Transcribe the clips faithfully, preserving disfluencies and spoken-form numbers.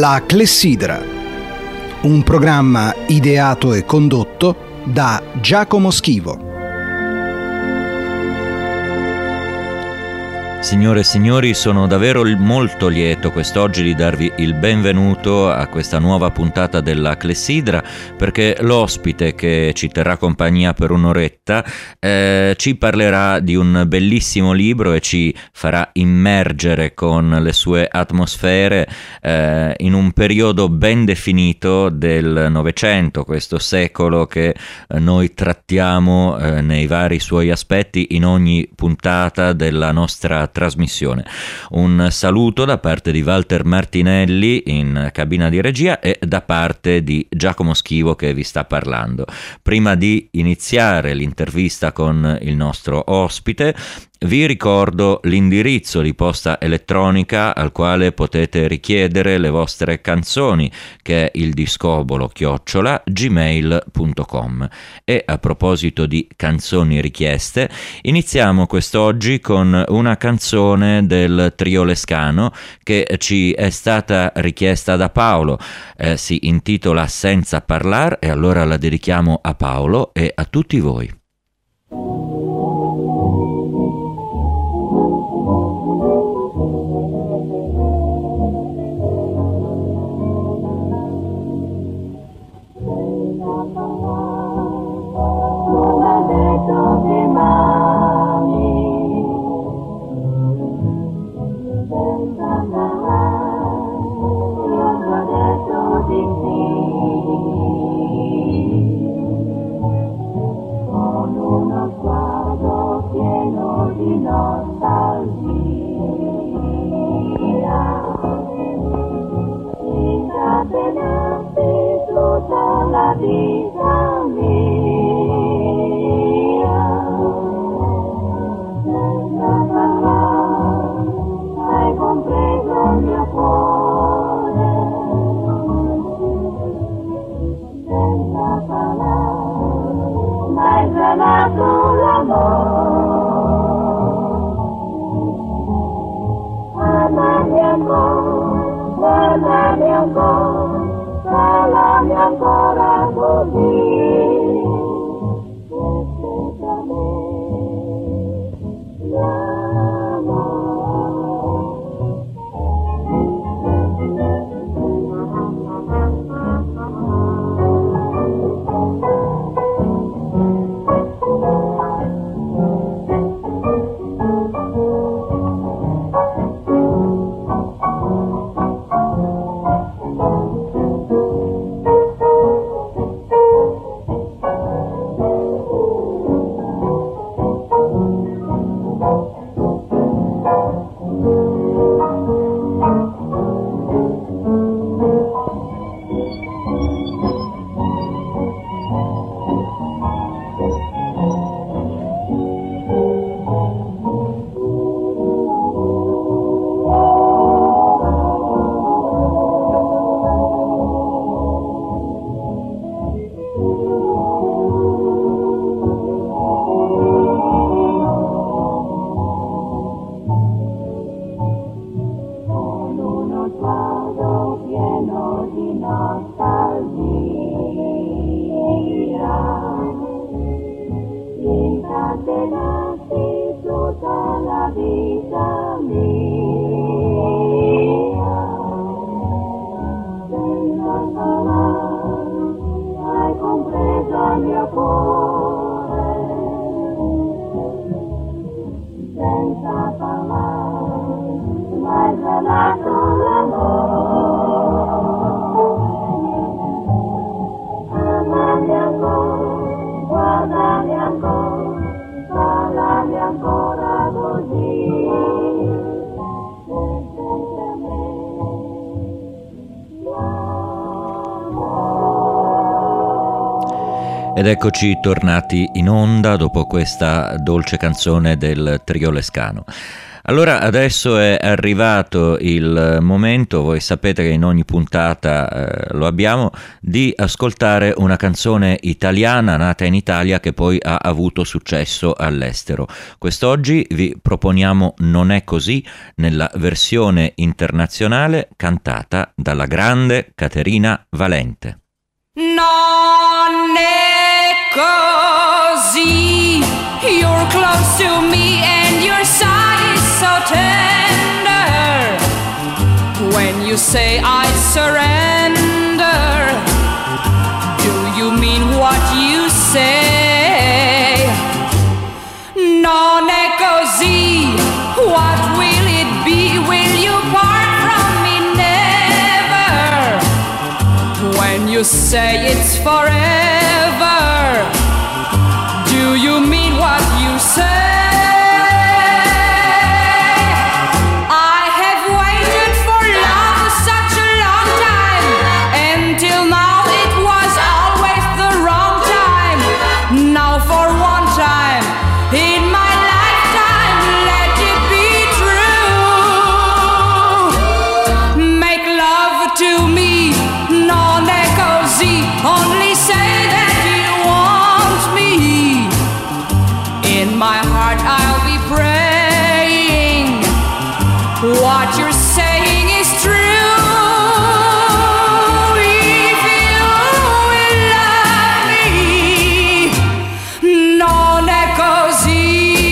La Clessidra, un programma ideato e condotto da Giacomo Schivo. Signore e signori, sono davvero molto lieto quest'oggi di darvi il benvenuto a questa nuova puntata della Clessidra, perché l'ospite che ci terrà compagnia per un'oretta eh, ci parlerà di un bellissimo libro e ci farà immergere con le sue atmosfere eh, in un periodo ben definito del Novecento, questo secolo che eh, noi trattiamo eh, nei vari suoi aspetti in ogni puntata della nostra trasmissione. Un saluto da parte di Walter Martinelli in cabina di regia e da parte di Giacomo Schivo che vi sta parlando. Prima di iniziare l'intervista con il nostro ospite, vi ricordo l'indirizzo di posta elettronica al quale potete richiedere le vostre canzoni, che è il discobolo chiocciola gmail punto com. E a proposito di canzoni richieste, iniziamo quest'oggi con una canzone del trio Lescano che ci è stata richiesta da Paolo. Eh, si intitola Senza Parlar e allora la dedichiamo a Paolo e a tutti voi. Ed eccoci tornati in onda dopo questa dolce canzone del trio Lescano. Allora adesso è arrivato il momento, voi sapete che in ogni puntata eh, lo abbiamo, di ascoltare una canzone italiana nata in Italia che poi ha avuto successo all'estero. Quest'oggi vi proponiamo Non è così nella versione internazionale cantata dalla grande Caterina Valente. Non è così, you're close to me and your side is so tender. When you say I surrender, do you mean what you say? Non è così, what will it be? Will you part from me? Never. When you say it's forever, do you mean what you say? I have waited for love such a long time, until now it was always the wrong time. Now for one time in my lifetime, let it be true. Make love to me, non è così, only say that you want me. In my heart I'll be praying, what you're saying is true. If you will love me, non è così.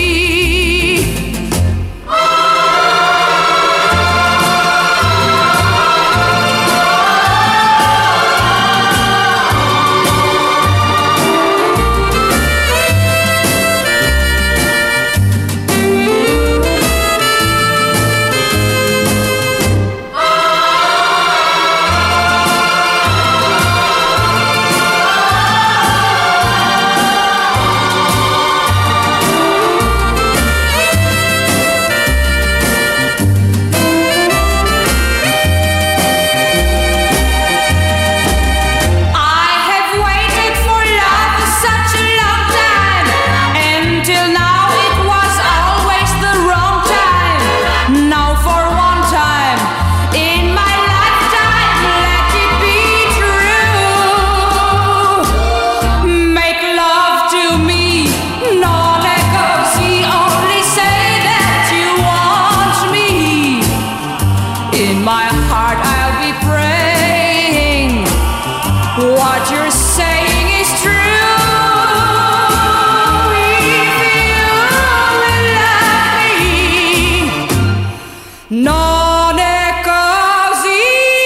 I have waited for love such a long time, until now it was always the wrong time. Now for one time in my lifetime, let it be true. Make love to me, non è così, only say that you want me. In my heart I'll be praying, what you're saying is true. If you will love me, non è così.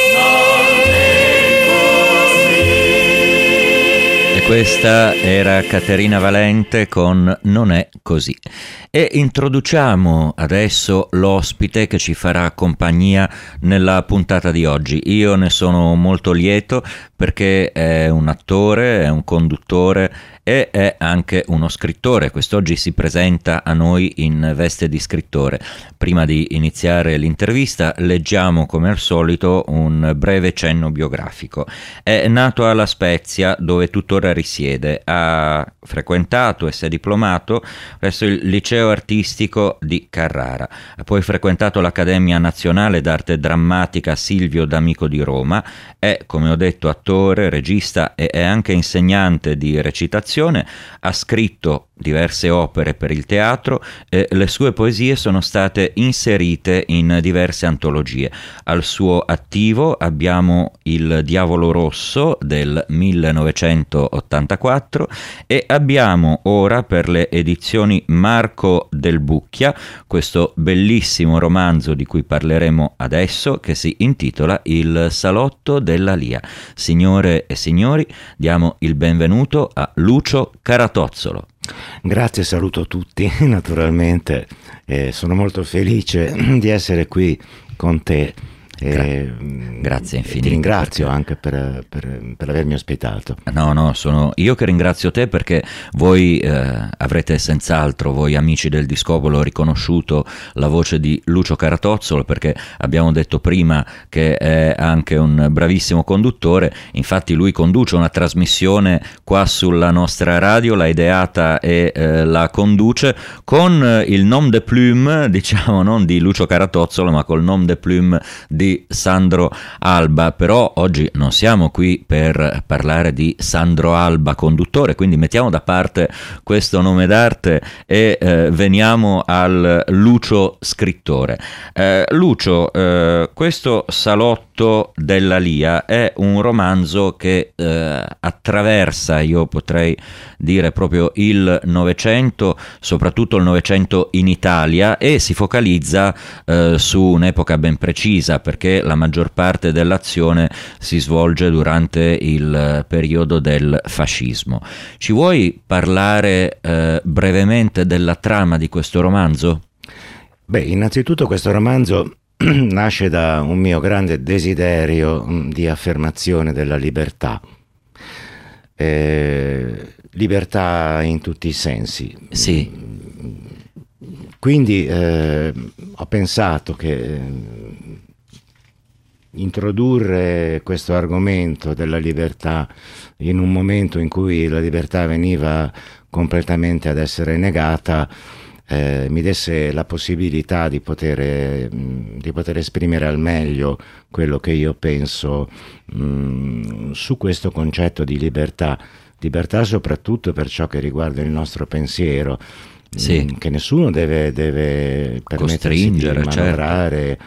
E questa era Caterina Valente con Non è così. E introduciamo adesso l'ospite che ci farà compagnia nella puntata di oggi. Io ne sono molto lieto perché è un attore, è un conduttore e è anche uno scrittore. Quest'oggi si presenta a noi in veste di scrittore. Prima di iniziare l'intervista leggiamo come al solito un breve cenno biografico. È nato a La Spezia, dove tuttora risiede. Ha frequentato e si è diplomato presso il liceo artistico di Carrara. Ha poi frequentato l'Accademia Nazionale d'Arte Drammatica Silvio D'Amico di Roma. È, come ho detto, attore, regista e è anche insegnante di recitazione. Ha scritto diverse opere per il teatro e le sue poesie sono state inserite in diverse antologie. Al suo attivo abbiamo Il Diavolo Rosso del millenovecentottantaquattro e abbiamo ora per le edizioni Marco Del Bucchia questo bellissimo romanzo di cui parleremo adesso, che si intitola Il Salotto della Lia. Signore e signori, diamo il benvenuto a Lucio Caratozzolo. Grazie, saluto tutti, naturalmente eh, sono molto felice di essere qui con te E, Grazie infinite. Ti ringrazio perché... anche per, per, per avermi ospitato. No, no, sono io che ringrazio te, perché voi eh, avrete senz'altro, voi amici del Discopolo, riconosciuto la voce di Lucio Caratozzolo, perché abbiamo detto prima che è anche un bravissimo conduttore. Infatti lui conduce una trasmissione qua sulla nostra radio, l'ha ideata e eh, la conduce con il nom de plume, diciamo, non di Lucio Caratozzolo, ma col nom de plume di di Sandro Alba. Però oggi non siamo qui per parlare di Sandro Alba conduttore, quindi mettiamo da parte questo nome d'arte e eh, veniamo al Lucio scrittore. Eh, Lucio, eh, questo Salotto della Lia è un romanzo che eh, attraversa, io potrei dire proprio il Novecento, soprattutto il Novecento in Italia, e si focalizza eh, su un'epoca ben precisa, perché la maggior parte dell'azione si svolge durante il periodo del fascismo. Ci vuoi parlare eh, brevemente della trama di questo romanzo? Beh, innanzitutto questo romanzo nasce da un mio grande desiderio di affermazione della libertà. Eh, libertà in tutti i sensi. Sì. Quindi eh, ho pensato che introdurre questo argomento della libertà in un momento in cui la libertà veniva completamente ad essere negata eh, mi desse la possibilità di poter, di poter esprimere al meglio quello che io penso mh, su questo concetto di libertà. Libertà soprattutto per ciò che riguarda il nostro pensiero, sì, che nessuno deve, deve permettersi di manovrare, certo,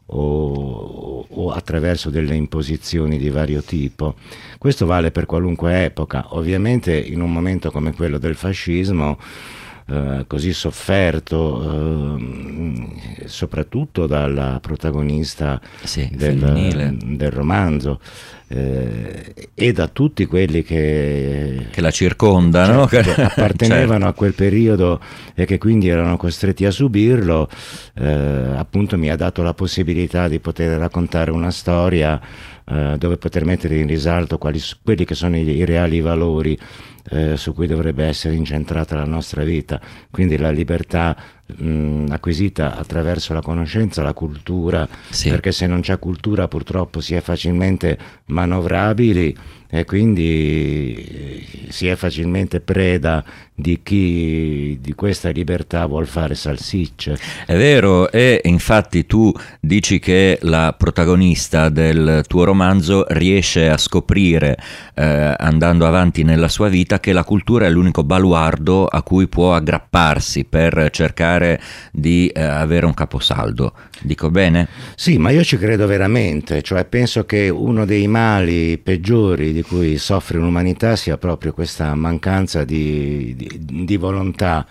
o, o attraverso delle imposizioni di vario tipo. Questo vale per qualunque epoca. Ovviamente in un momento come quello del fascismo, eh, così sofferto eh, soprattutto dalla protagonista, sì, del, del romanzo, Eh, e da tutti quelli che, che la circondano, cioè, che appartenevano, certo, a quel periodo e che quindi erano costretti a subirlo, eh, appunto mi ha dato la possibilità di poter raccontare una storia eh, dove poter mettere in risalto quali, quelli che sono i, i reali valori eh, su cui dovrebbe essere incentrata la nostra vita, quindi la libertà mh, acquisita attraverso la conoscenza, la cultura, sì, perché se non c'è cultura purtroppo si è facilmente manovrabili e quindi si è facilmente preda di chi di questa libertà vuol fare salsicce. È vero, e infatti tu dici che la protagonista del tuo romanzo riesce a scoprire, eh, andando avanti nella sua vita, che la cultura è l'unico baluardo a cui può aggrapparsi per cercare di eh, avere un caposaldo. Dico bene? Sì, ma io ci credo veramente, cioè penso che uno dei mali peggiori di cui soffre l'umanità sia proprio questa mancanza di, di, di volontà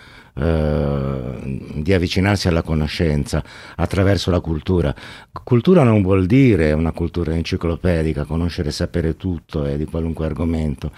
eh, di avvicinarsi alla conoscenza attraverso la cultura. Cultura non vuol dire una cultura enciclopedica, conoscere e sapere tutto e di qualunque argomento,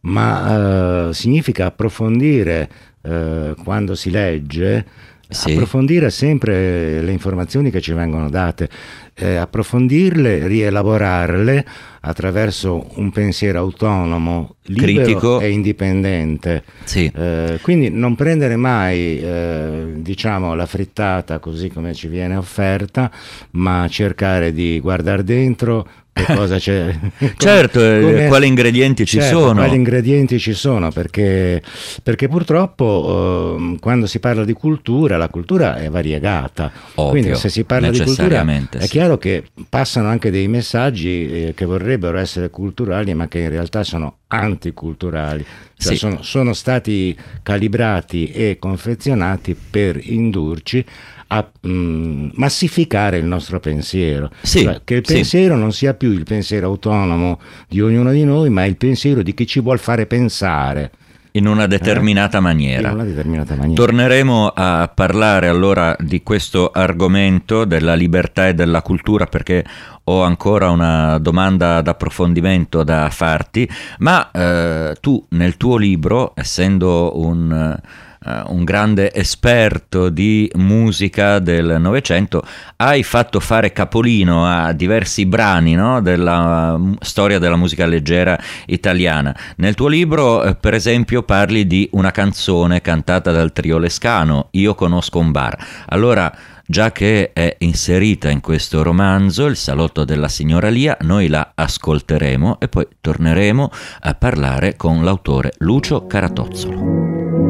ma eh, significa approfondire eh, quando si legge. Sì. Approfondire sempre le informazioni che ci vengono date, eh, approfondirle, rielaborarle attraverso un pensiero autonomo, libero, critico e indipendente. Sì. Eh, quindi non prendere mai eh, diciamo la frittata così come ci viene offerta, ma cercare di guardare dentro. Che cosa c'è? Certo, come, quali ingredienti ci certo, sono? Quali ingredienti ci sono? Perché, perché purtroppo eh, quando si parla di cultura, la cultura è variegata. Ovvio, quindi se si parla di cultura è sì. chiaro che passano anche dei messaggi eh, che vorrebbero essere culturali, ma che in realtà sono anticulturali. Cioè sì. sono, sono stati calibrati e confezionati per indurci a mh, massificare il nostro pensiero, sì, cioè, che il pensiero sì. non sia più il pensiero autonomo di ognuno di noi, ma il pensiero di chi ci vuol fare pensare in una determinata, eh? maniera. In una determinata maniera. Torneremo a parlare allora di questo argomento della libertà e della cultura, perché ho ancora una domanda d'approfondimento da farti, ma eh, tu nel tuo libro, essendo un uh, un grande esperto di musica del Novecento, hai fatto fare capolino a diversi brani, no, della uh, storia della musica leggera italiana. Nel tuo libro, uh, per esempio, parli di una canzone cantata dal trio Lescano, Io conosco un bar. Allora, già che è inserita in questo romanzo, Il salotto della signora Lia, noi la ascolteremo e poi torneremo a parlare con l'autore Lucio Caratozzolo.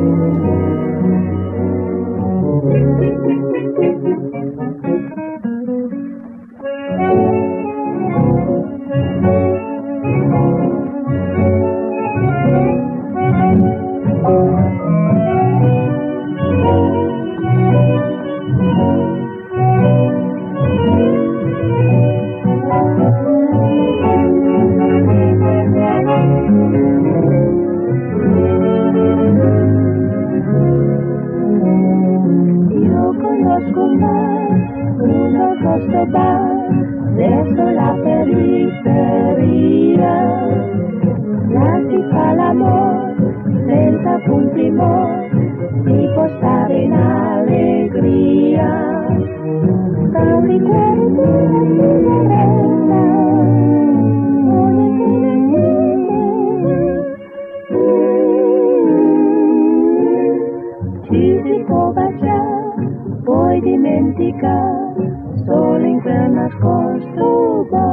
Verso la periferia, là si fa l'amore senza punti morti, si può stare in allegria. Da un liquore di una ci si può baciare, poi dimenticare, solo in quel nascosto bar.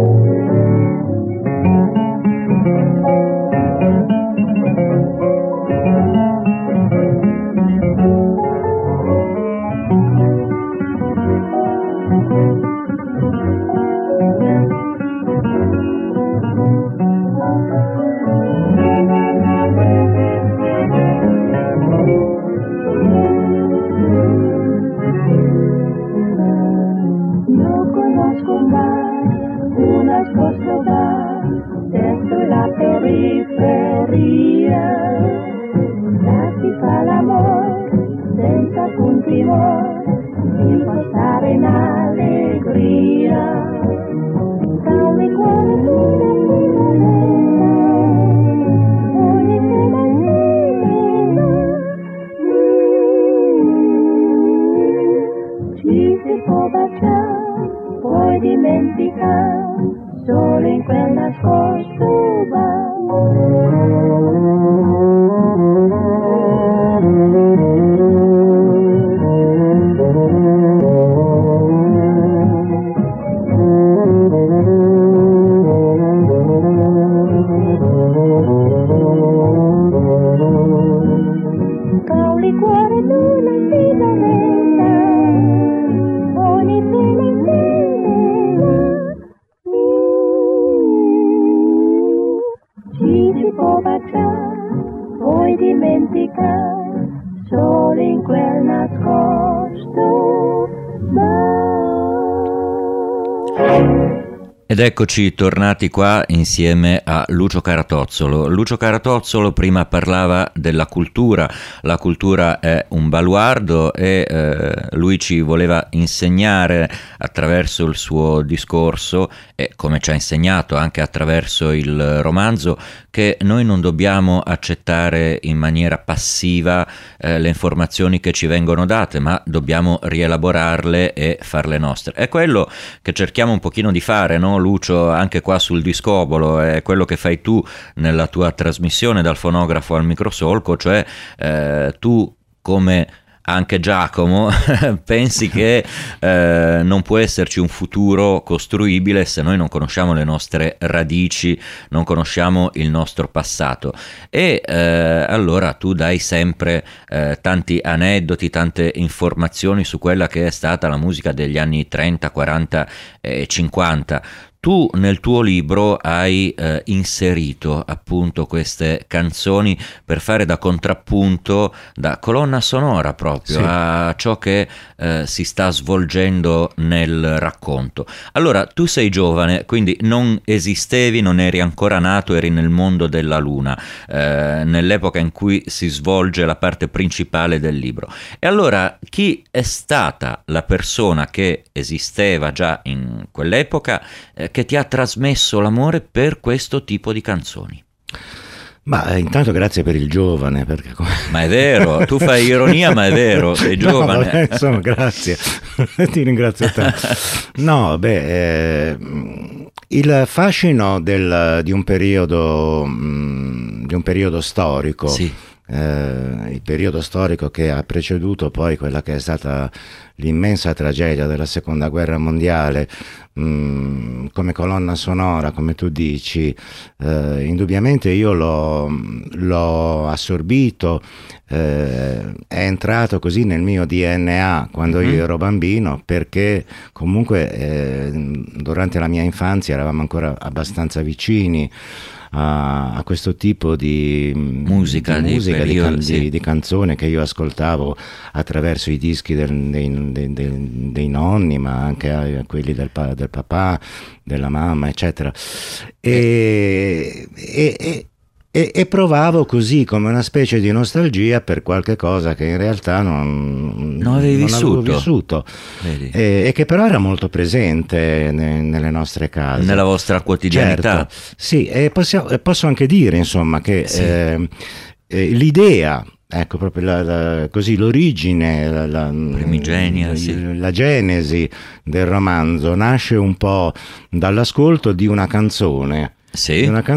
Verso la periferia, là si fa l'amore senza punti morti, si può stare in allegria. Da un liquore di ogni sera ci si può baciare, poi dimenticare, solo in quel nascosto bar. Tra un liquore d'una sigaretta, ogni sera ci si può baciare, poi dimenticare, solo in quel nascosto bar. Ed eccoci tornati qua insieme a Lucio Caratozzolo. Lucio Caratozzolo prima parlava della cultura, la cultura è un baluardo e eh, lui ci voleva insegnare attraverso il suo discorso e come ci ha insegnato anche attraverso il romanzo che noi non dobbiamo accettare in maniera passiva eh, le informazioni che ci vengono date, ma dobbiamo rielaborarle e farle nostre. È quello che cerchiamo un pochino di fare, no? Lucio, anche qua sul Discobolo, è quello che fai tu nella tua trasmissione dal fonografo al microsolco, cioè eh, tu come anche Giacomo pensi che eh, non può esserci un futuro costruibile se noi non conosciamo le nostre radici, non conosciamo il nostro passato e eh, allora tu dai sempre eh, tanti aneddoti, tante informazioni su quella che è stata la musica degli anni trenta, quaranta e cinquanta. Tu nel tuo libro hai eh, inserito appunto queste canzoni per fare da contrappunto, da colonna sonora proprio, sì, a ciò che eh, si sta svolgendo nel racconto. Allora, tu sei giovane, quindi non esistevi, non eri ancora nato, eri nel mondo della luna, eh, nell'epoca in cui si svolge la parte principale del libro. E allora, chi è stata la persona che esisteva già in quell'epoca eh, che ti ha trasmesso l'amore per questo tipo di canzoni? Ma eh, intanto grazie per il giovane, perché come... Ma è vero, tu fai ironia, ma è vero, sei giovane. No, vabbè, insomma, grazie, ti ringrazio tanto. No, beh, eh, il fascino del, di un periodo, mh, di un periodo storico, Sì. eh, il periodo storico che ha preceduto poi quella che è stata l'immensa tragedia della seconda guerra mondiale, mh, come colonna sonora, come tu dici, eh, indubbiamente io l'ho, l'ho assorbito, eh, è entrato così nel mio D N A quando mm-hmm. io ero bambino, perché comunque eh, durante la mia infanzia eravamo ancora abbastanza vicini a, a questo tipo di musica, di, musica, di, di, periodo, can, sì. di, di canzone che io ascoltavo attraverso i dischi del, dei, dei, dei, dei nonni, ma anche quelli del, del papà, della mamma, eccetera. E, e, e E, e provavo così come una specie di nostalgia per qualche cosa che in realtà non, non avevi non vissuto, avevo vissuto. E, e che però era molto presente ne, nelle nostre case, nella vostra quotidianità. Certo, sì, e possiamo, posso anche dire insomma che sì. eh, eh, l'idea, ecco proprio la, la, così l'origine, la, la, primigenia, la, sì. la genesi del romanzo nasce un po' dall'ascolto di una canzone. Sì. Una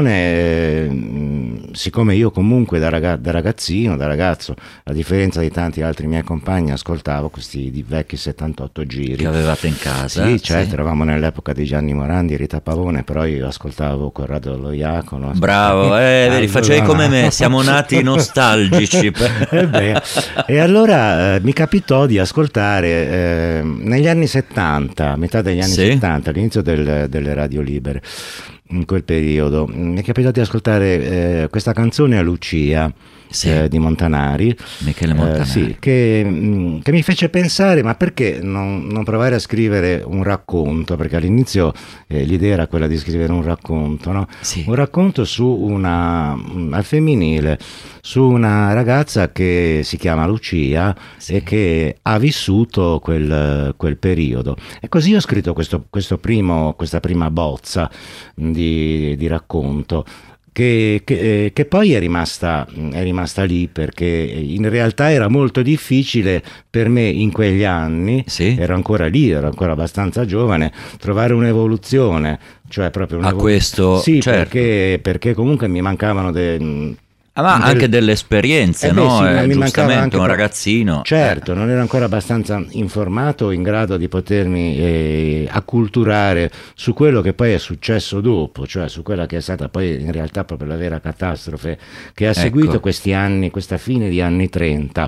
canzone, siccome io comunque da, ragaz- da ragazzino, da ragazzo, a differenza di tanti altri miei compagni, ascoltavo questi di vecchi settantotto giri che avevate in casa. Sì, certo, sì. Eravamo nell'epoca di Gianni Morandi, Rita Pavone, però io ascoltavo Corrado Lo Iacono. Bravo, eh, vedi, facevi come me, siamo nati nostalgici. E, beh, e allora eh, mi capitò di ascoltare eh, negli anni settanta, metà degli anni sì. settanta, all'inizio del, delle radio libere, in quel periodo mi è capitato di ascoltare eh, questa canzone a Lucia, sì. eh, di Montanari, Michele Montanari, eh, sì, che, mh, che mi fece pensare, ma perché non, non provare a scrivere un racconto, perché all'inizio eh, l'idea era quella di scrivere un racconto, no? Sì. Un racconto su una mh, al femminile, su una ragazza che si chiama Lucia, sì. e che ha vissuto quel, quel periodo, e così ho scritto questo, questo primo, questa prima bozza di, di racconto che, che, che poi è rimasta, è rimasta lì, perché in realtà era molto difficile per me in quegli anni, sì. ero ancora lì, ero ancora abbastanza giovane, trovare un'evoluzione, cioè proprio a questo, sì, certo. perché, perché comunque mi mancavano dei... Ah, ma del... anche delle esperienze, eh beh, no? Sì, eh, mi giustamente un per... ragazzino. Certo, eh. non ero ancora abbastanza informato, in grado di potermi eh, acculturare su quello che poi è successo dopo, cioè su quella che è stata poi in realtà proprio la vera catastrofe che ha seguito, ecco, questi anni, questa fine di anni trenta.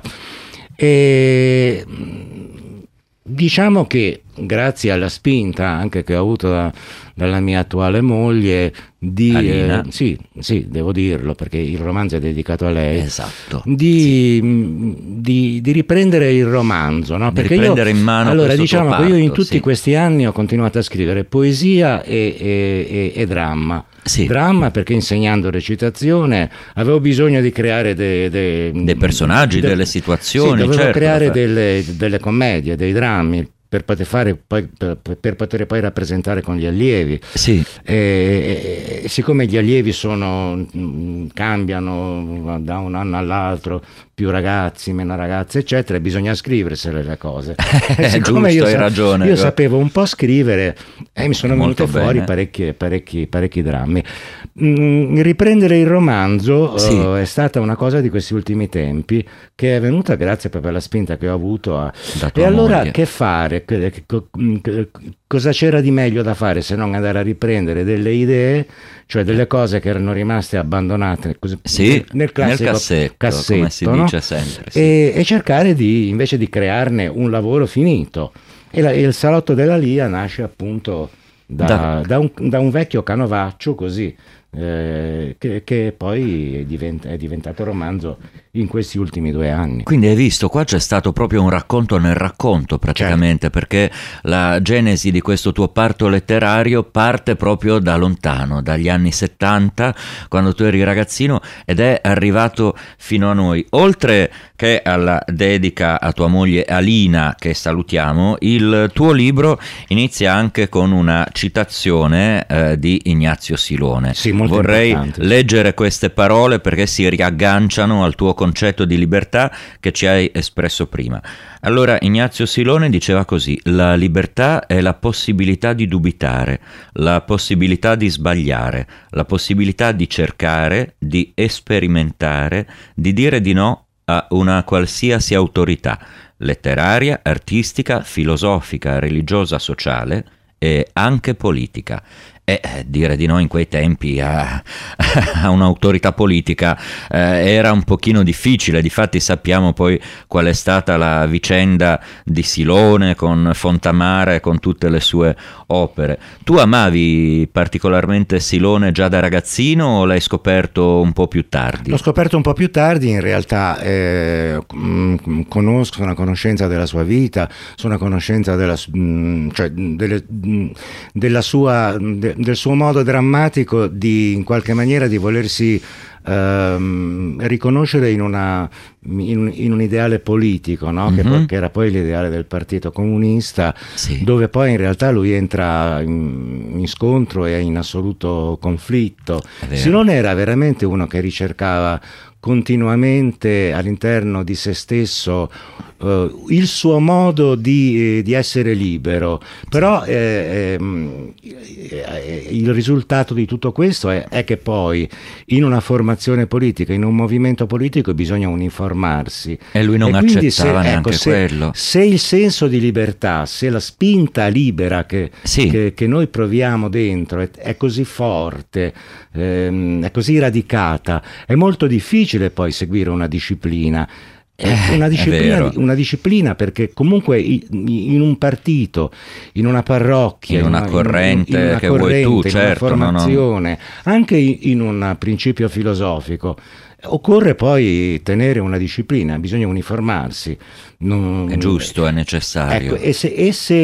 E diciamo che grazie alla spinta anche che ho avuto da, dalla mia attuale moglie di eh, sì, sì, devo dirlo, perché il romanzo è dedicato a lei, esatto, di, sì. di, di riprendere il romanzo, no? Di Perché riprendere io, in mano allora diciamo parto, che io in tutti sì. questi anni ho continuato a scrivere poesia e, e, e, e dramma. Sì. Dramma perché insegnando recitazione avevo bisogno di creare dei de, de personaggi, de, delle situazioni, sì, dovevo certo, creare delle, delle commedie, dei drammi per poter fare poi per, per poter poi rappresentare con gli allievi. Sì. E, e siccome gli allievi sono cambiano da un anno all'altro, più ragazzi, meno ragazze, eccetera, bisogna scriversele le cose. È giusto, io, hai ragione. Io sapevo un po' scrivere e mi sono venute Molto fuori bene. parecchi, parecchi, parecchi drammi. Mm, riprendere il romanzo sì. uh, è stata una cosa di questi ultimi tempi che è venuta grazie proprio alla spinta che ho avuto a... e allora moglie. Che fare? Cosa c'era di meglio da fare se non andare a riprendere delle idee, cioè delle cose che erano rimaste abbandonate così, sì, nel classico nel cassetto, cassetto, come si no? dice sempre, sì. e, e cercare di invece di crearne un lavoro finito. E, la, e il Salotto della Lia nasce appunto da, da... da, un, da un vecchio canovaccio così, eh, che, che poi è, divent- è diventato romanzo in questi ultimi due anni. Quindi hai visto, qua c'è stato proprio un racconto nel racconto praticamente, certo. Perché la genesi di questo tuo parto letterario parte proprio da lontano, dagli anni settanta, quando tu eri ragazzino, ed è arrivato fino a noi. Oltre che alla dedica a tua moglie Alina, che salutiamo, il tuo libro inizia anche con una citazione eh, di Ignazio Silone. Sì, molto vorrei importante. leggere queste parole perché si riagganciano al tuo concetto di libertà che ci hai espresso prima. Allora, Ignazio Silone diceva così: la libertà è la possibilità di dubitare, la possibilità di sbagliare, la possibilità di cercare, di sperimentare, di dire di no a una qualsiasi autorità, letteraria, artistica, filosofica, religiosa, sociale e anche politica. E eh, dire di no in quei tempi a, a un'autorità politica eh, era un pochino difficile. Difatti sappiamo poi qual è stata la vicenda di Silone con Fontamara e con tutte le sue opere. Tu amavi particolarmente Silone già da ragazzino o l'hai scoperto un po' più tardi? L'ho scoperto un po' più tardi, in realtà eh, conosco, sono a conoscenza della sua vita, sono a conoscenza della, cioè, delle, della sua... De, del suo modo drammatico di in qualche maniera di volersi ehm, riconoscere in, una, in, in un ideale politico, no? Mm-hmm. che, poi, che era poi l'ideale del Partito Comunista, sì. dove poi in realtà lui entra in, in scontro e in assoluto conflitto. Silone era veramente uno che ricercava continuamente all'interno di se stesso uh, il suo modo di, eh, di essere libero, però eh, eh, il risultato di tutto questo è, è che poi in una formazione politica, in un movimento politico bisogna uniformarsi, e lui non e accettava se, neanche ecco, se, quello. Se il senso di libertà, se la spinta libera che, sì. che, che noi proviamo dentro è, è così forte, ehm, è così radicata, è molto difficile poi seguire una disciplina. È una disciplina, è una disciplina perché comunque in un partito, in una parrocchia, in una in corrente in una che corrente, vuoi tu, in certo, una formazione, no, no. anche in un principio filosofico, occorre poi tenere una disciplina, bisogna uniformarsi. Non, è giusto, è necessario. Ecco, e se, e se,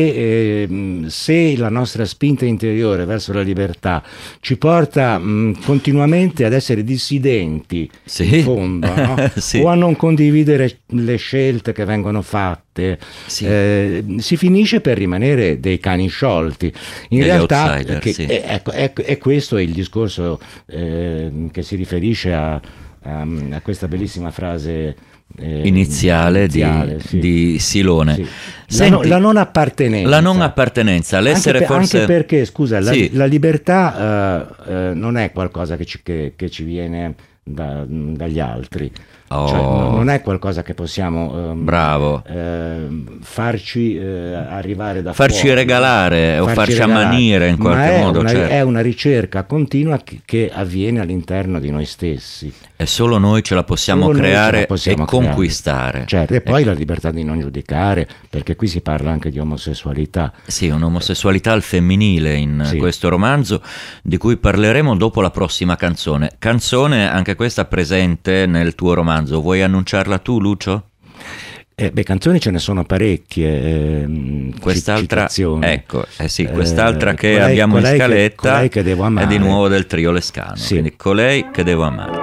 eh, se la nostra spinta interiore verso la libertà ci porta mh, continuamente ad essere dissidenti, sì. in fondo, no? sì. o a non condividere le scelte che vengono fatte, sì. eh, si finisce per rimanere dei cani sciolti. In Degli realtà che, sì. è, ecco, è, è questo è il discorso eh, che si riferisce a, a, a questa bellissima frase Eh, iniziale, iniziale di, sì. di Silone. Sì. Senti, la, no, la non appartenenza. La non appartenenza, l'essere anche, per, forse... anche perché, scusa, la, sì. la libertà uh, uh, non è qualcosa che ci, che, che ci viene da, dagli altri. Oh. Cioè, no, non è qualcosa che possiamo um, bravo uh, farci uh, arrivare da farci fuori, regalare farci o farci regalare. ammanire in qualche Ma modo. È una, certo. è una ricerca continua che, che avviene all'interno di noi stessi. E solo noi ce la possiamo Solo creare la possiamo e creare. conquistare. Certo, e poi ecco. la libertà di non giudicare, perché qui si parla anche di omosessualità. Sì, un'omosessualità al femminile in sì. questo romanzo, di cui parleremo dopo la prossima canzone. Canzone anche questa presente nel tuo romanzo. Vuoi annunciarla tu, Lucio? Eh, beh, canzoni ce ne sono parecchie. Eh, quest'altra, citazioni. ecco, eh sì, quest'altra eh, che colei, abbiamo in colei scaletta che, colei che devo amare. è di nuovo del trio Lescano. Sì. Quindi Colei che devo amare.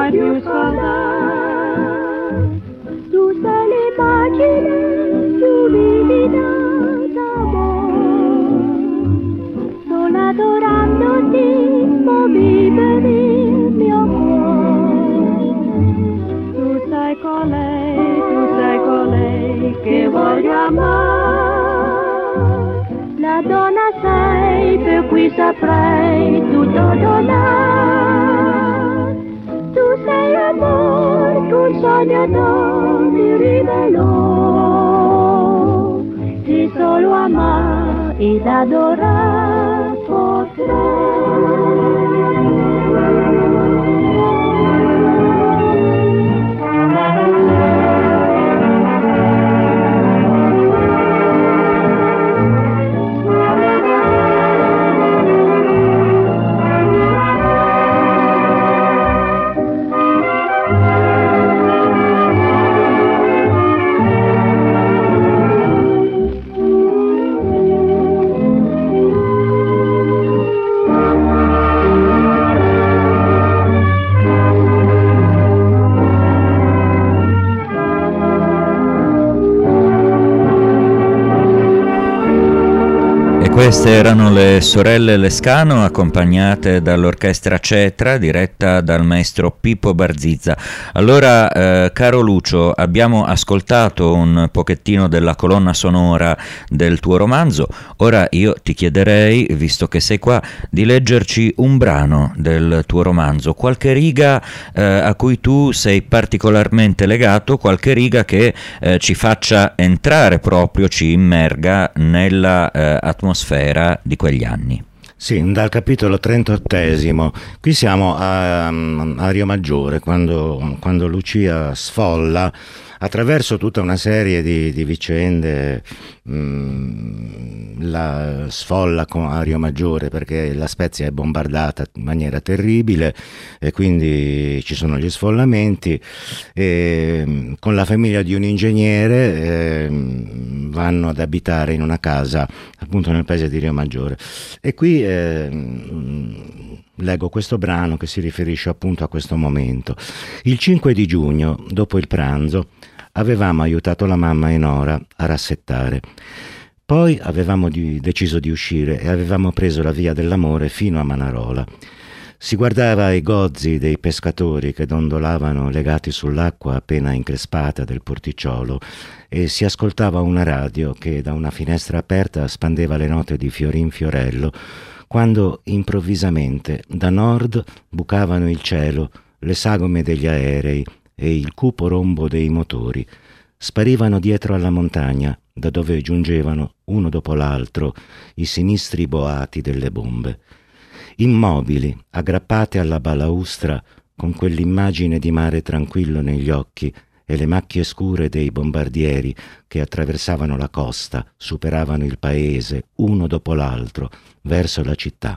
mai più scordare. Tu sei l'immagine più vivida d'amore, solo adorandoti può vivere il mio cuore. Tu sei colei, tu sei colei che voglio amare, la donna sei per cui saprei tutto donare. Tu sei amor, tu sogno non ti rivelò, ti solo amare ed adorare potrei. Queste erano le sorelle Lescano, accompagnate dall'orchestra Cetra, diretta dal maestro Pippo Barzizza. Allora, eh, caro Lucio, abbiamo ascoltato un pochettino della colonna sonora del tuo romanzo. Ora io ti chiederei, visto che sei qua, di leggerci un brano del tuo romanzo, qualche riga eh, a cui tu sei particolarmente legato, qualche riga che eh, ci faccia entrare proprio, ci immerga nella eh, atmosfera di quegli anni. Sì, dal capitolo trentottesimo. Qui siamo a, a Rio Maggiore, quando, quando Lucia sfolla attraverso tutta una serie di, di vicende. Mh, la sfolla a Rio Maggiore perché la Spezia è bombardata in maniera terribile e quindi ci sono gli sfollamenti, e con la famiglia di un ingegnere eh, vanno ad abitare in una casa appunto nel paese di Rio Maggiore, e qui eh, leggo questo brano che si riferisce appunto a questo momento. Il cinque di giugno, dopo il pranzo, avevamo aiutato la mamma e Nora a rassettare. Poi avevamo di, deciso di uscire e avevamo preso la via dell'amore fino a Manarola. Si guardava i gozzi dei pescatori che dondolavano legati sull'acqua appena increspata del porticciolo e si ascoltava una radio che da una finestra aperta spandeva le note di Fiorin Fiorello, quando improvvisamente da nord bucavano il cielo le sagome degli aerei e il cupo rombo dei motori. Sparivano dietro alla montagna, da dove giungevano, uno dopo l'altro, i sinistri boati delle bombe. Immobili, aggrappate alla balaustra, con quell'immagine di mare tranquillo negli occhi e le macchie scure dei bombardieri che attraversavano la costa, superavano il paese, uno dopo l'altro, verso la città.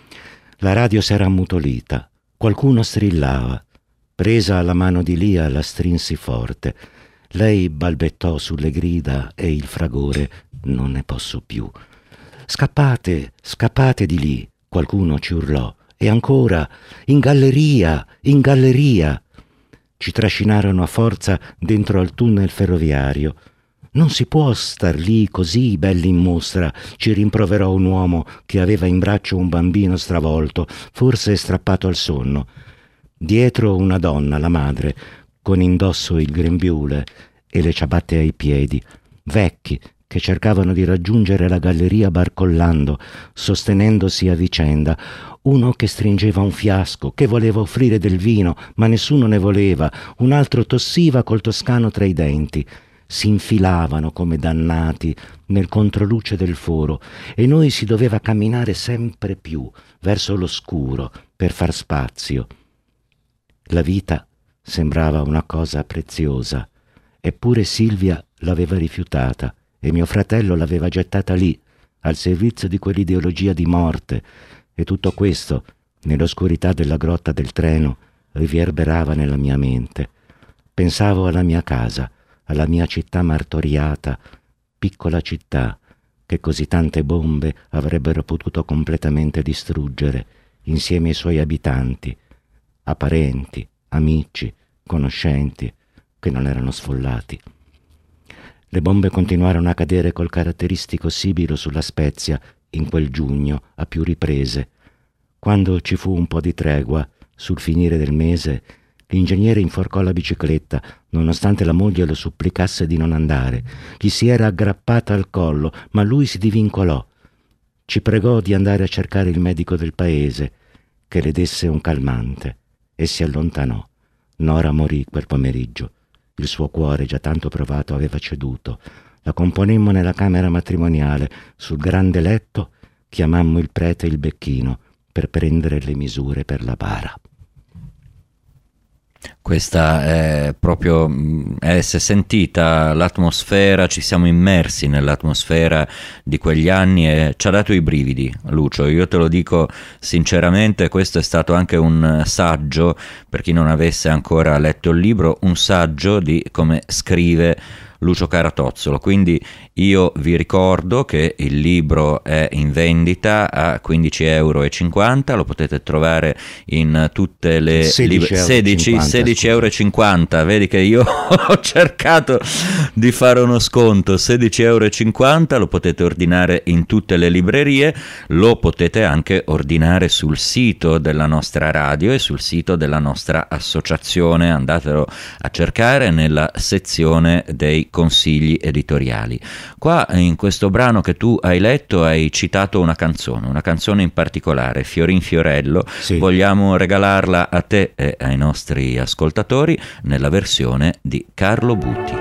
La radio s'era ammutolita, qualcuno strillava. Presa alla mano di Lia la strinsi forte. Lei balbettò sulle grida e il fragore: non ne posso più. Scappate, scappate di lì, qualcuno ci urlò. E ancora, in galleria, in galleria. Ci trascinarono a forza dentro al tunnel ferroviario. Non si può star lì così, belli in mostra, ci rimproverò un uomo che aveva in braccio un bambino stravolto, forse strappato al sonno. Dietro una donna, la madre, con indosso il grembiule e le ciabatte ai piedi, vecchi che cercavano di raggiungere la galleria barcollando, sostenendosi a vicenda, uno che stringeva un fiasco, che voleva offrire del vino, ma nessuno ne voleva, un altro tossiva col toscano tra i denti. Si infilavano come dannati nel controluce del foro e noi si doveva camminare sempre più verso l'oscuro per far spazio. La vita sembrava una cosa preziosa, eppure Silvia l'aveva rifiutata e mio fratello l'aveva gettata lì, al servizio di quell'ideologia di morte, e tutto questo, nell'oscurità della grotta del treno, riverberava nella mia mente. Pensavo alla mia casa, alla mia città martoriata, piccola città, che così tante bombe avrebbero potuto completamente distruggere, insieme ai suoi abitanti, a parenti, amici, conoscenti, che non erano sfollati. Le bombe continuarono a cadere col caratteristico sibilo sulla Spezia in quel giugno, a più riprese. Quando ci fu un po' di tregua, sul finire del mese, l'ingegnere inforcò la bicicletta, nonostante la moglie lo supplicasse di non andare. Gli si era aggrappata al collo, ma lui si divincolò. Ci pregò di andare a cercare il medico del paese, che le desse un calmante, e si allontanò. Nora morì quel pomeriggio. Il suo cuore, già tanto provato, aveva ceduto. La componemmo nella camera matrimoniale. Sul grande letto chiamammo il prete e il becchino per prendere le misure per la bara. Questa è proprio, è, si è sentita l'atmosfera, ci siamo immersi nell'atmosfera di quegli anni e ci ha dato i brividi, Lucio. Io te lo dico sinceramente, questo è stato anche un saggio, per chi non avesse ancora letto il libro, un saggio di come scrive Lucio Caratozzolo. Quindi io vi ricordo che il libro è in vendita a quindici euro e cinquanta, lo potete trovare in tutte le sedici euro e cinquanta. Vedi che io ho cercato di fare uno sconto, sedici euro e cinquanta, lo potete ordinare in tutte le librerie, lo potete anche ordinare sul sito della nostra radio e sul sito della nostra associazione. Andatelo a cercare nella sezione dei consigli editoriali. Qua in questo brano che tu hai letto hai citato una canzone, una canzone in particolare, Fiorin Fiorello. Sì. Vogliamo regalarla a te e ai nostri ascoltatori nella versione di Carlo Butti.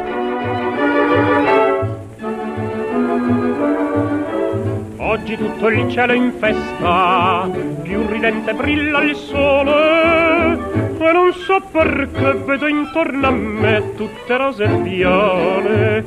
Oggi tutto il cielo è in festa, più ridente brilla il sole, e non so perché vedo intorno a me tutte rose e viole.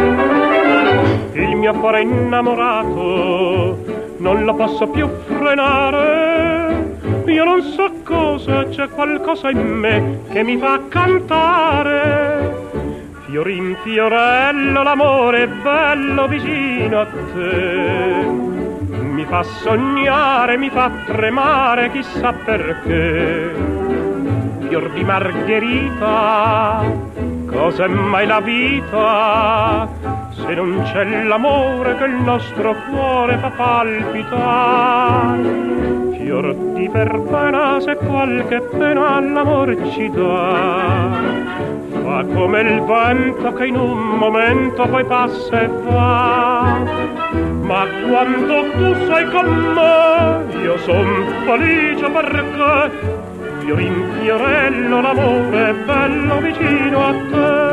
Il mio cuore innamorato non lo posso più frenare. Io non so cosa, c'è qualcosa in me che mi fa cantare. Fiorin fiorello, l'amore è bello vicino a te. Mi fa sognare, mi fa tremare, chissà perché. Fior di margherita, cos'è mai la vita se non c'è l'amore che il nostro cuore fa palpitare? Fior di verbena, se qualche pena l'amore ci dà, fa come il vento che in un momento poi passa e va. Ma quando tu sei con me io son felice perché Fiorin fiorello, l'amore è bello vicino a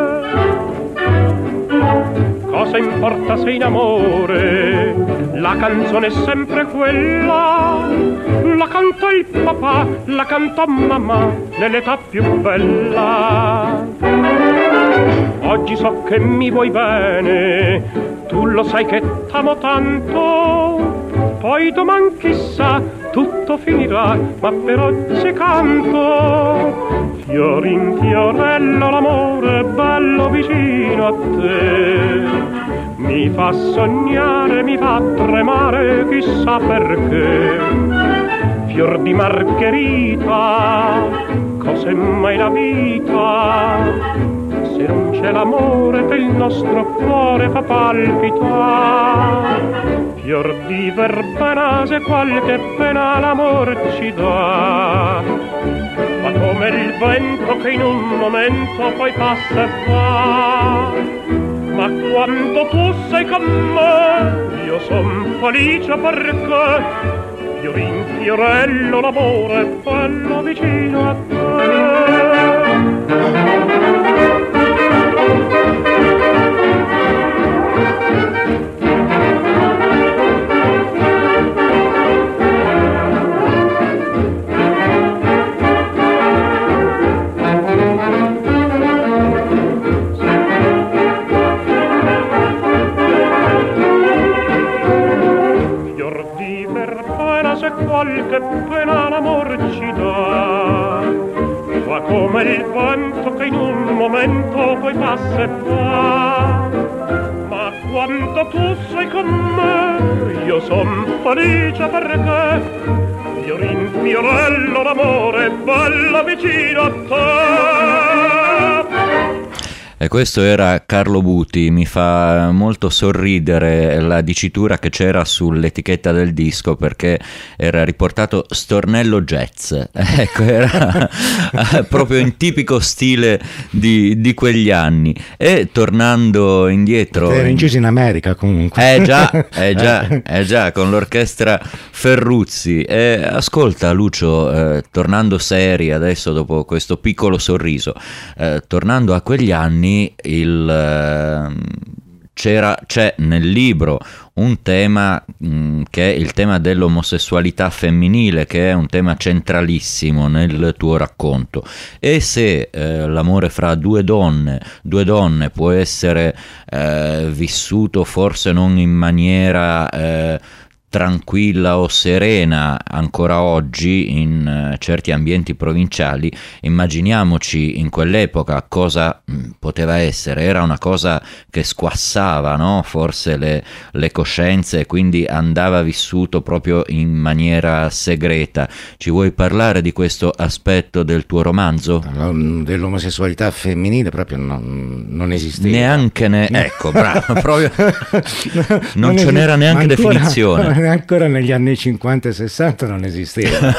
te. Cosa importa se in amore la canzone è sempre quella? La canta il papà, la canta mamma nell'età più bella. Oggi so che mi vuoi bene, tu lo sai che t'amo tanto. Poi domani chissà tutto finirà, ma per oggi canto. Fiorin fiorello, l'amore è bello vicino a te. Mi fa sognare, mi fa tremare, chissà perché. Fior di margherita, cos'è mai la vita se non c'è l'amore che il nostro cuore fa palpitare? Fior di verbena, se qualche pena l'amor ci dà, ma come il vento che in un momento poi passa e va. Ma quando tu sei con me io son felice perché Fiorin fiorello, l'amore è bello vicino a te. Qualche pena l'amor ci dà, fa come il vento che in un momento poi passa e va. Ma quando tu sei con me io son felice perché fiorin fiorello d'amore, bello vicino a te. E questo era Carlo Buti. Mi fa molto sorridere la dicitura che c'era sull'etichetta del disco, perché era riportato Stornello Jazz. Ecco, era proprio in tipico stile di, di quegli anni. E tornando indietro, era inciso in America comunque. Eh già, eh già, eh già, con l'orchestra Ferruzzi. E ascolta Lucio, eh, tornando seri adesso dopo questo piccolo sorriso, eh, tornando a quegli anni, il, eh, c'era, c'è nel libro un tema mh, che è il tema dell'omosessualità femminile, che è un tema centralissimo nel tuo racconto. E se eh, l'amore fra due donne, due donne può essere eh, vissuto forse non in maniera eh, tranquilla o serena ancora oggi in uh, certi ambienti provinciali, immaginiamoci in quell'epoca cosa mh, poteva essere. Era una cosa che squassava, no? Forse le, le coscienze, e quindi andava vissuto proprio in maniera segreta. Ci vuoi parlare di questo aspetto del tuo romanzo? Dell'omosessualità femminile proprio non, non esisteva. Neanche ne... ecco, bravo, proprio non, non ce n'era neanche ancora, definizione. Ancora negli anni cinquanta e sessanta non esisteva.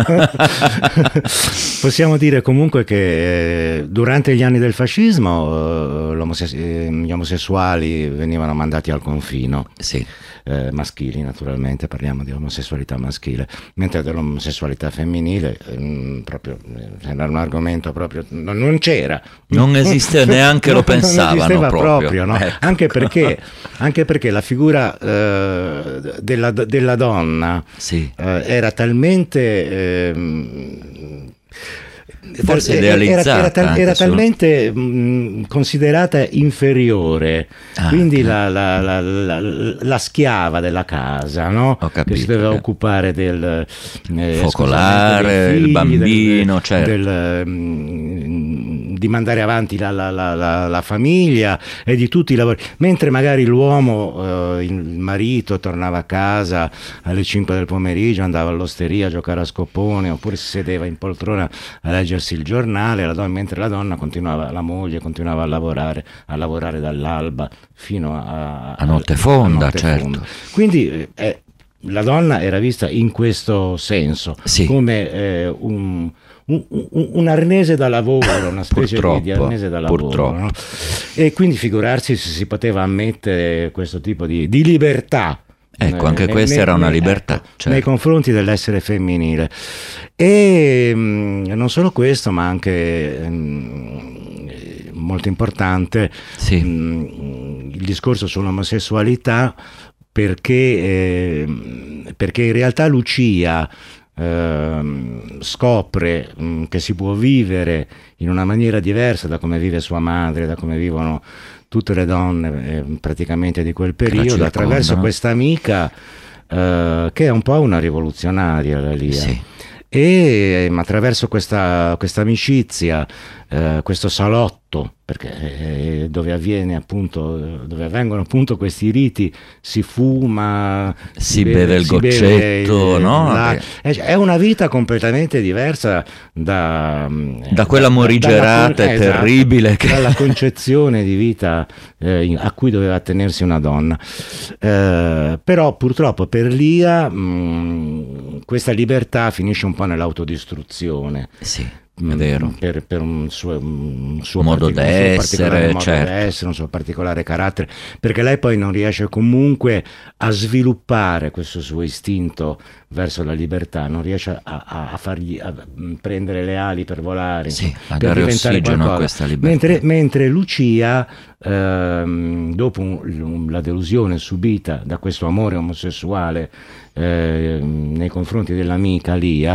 Possiamo dire comunque che eh, durante gli anni del fascismo eh, l'omoses- eh, gli omosessuali venivano mandati al confino. Sì. Eh, maschili, naturalmente, parliamo di omosessualità maschile, mentre dell'omosessualità femminile ehm, proprio eh, era un argomento proprio non, non c'era, non esiste, neanche lo pensavano, non esisteva proprio, proprio no? Ecco. anche perché anche perché la figura eh, della, della donna sì. eh, era talmente eh, forse era, idealizzata, era, era, era su... talmente mh, considerata inferiore, ah, quindi okay. la, la, la, la, la schiava della casa, no? Ho capito, che si doveva okay. occupare del eh, focolare, figli, il bambino, del, certo. del, mh, di mandare avanti la, la, la, la, la famiglia e di tutti i lavori, mentre magari l'uomo, eh, il marito, tornava a casa alle cinque del pomeriggio, andava all'osteria a giocare a scoppone, oppure si sedeva in poltrona a leggersi il giornale, la donna, mentre la donna continuava, la moglie continuava a lavorare, a lavorare dall'alba fino a, a notte fonda, a notte certo. fonda. Quindi eh, la donna era vista in questo senso, sì. come eh, un, un, un, un arnese da lavoro, una specie di, di arnese da lavoro, no? E quindi figurarsi se si poteva ammettere questo tipo di, di libertà. Ecco, anche ne, questa ne, era una ne, libertà, ecco, certo. nei confronti dell'essere femminile. E mh, non solo questo, ma anche mh, molto importante, sì. mh, il discorso sull'omosessualità, perché, eh, perché in realtà Lucia eh, scopre mh, che si può vivere in una maniera diversa da come vive sua madre, da come vivono tutte le donne eh, praticamente di quel periodo, attraverso questa amica eh, che è un po' una rivoluzionaria, la Lia. Sì. E eh, attraverso questa, questa amicizia, eh, questo salotto, perché eh, dove avviene appunto, dove avvengono appunto questi riti, si fuma, si, si beve, beve il si goccetto, beve, no? La, è una vita completamente diversa da, da quella da, morigerata da, e esatto, terribile che... dalla concezione di vita eh, a cui doveva attenersi una donna. Eh, però purtroppo per Lia mh, questa libertà finisce un po' nell'autodistruzione. Sì. È vero. Per, per un suo, un suo modo partic- d'essere, un suo certo. modo d'essere, un suo particolare carattere, perché lei poi non riesce comunque a sviluppare questo suo istinto verso la libertà, non riesce a, a, a fargli a prendere le ali per volare, sì, insomma, a per dare diventare ossigeno qualcosa. a questa libertà. Mentre, mentre Lucia, ehm, dopo un, la delusione subita da questo amore omosessuale eh, nei confronti dell'amica Lia,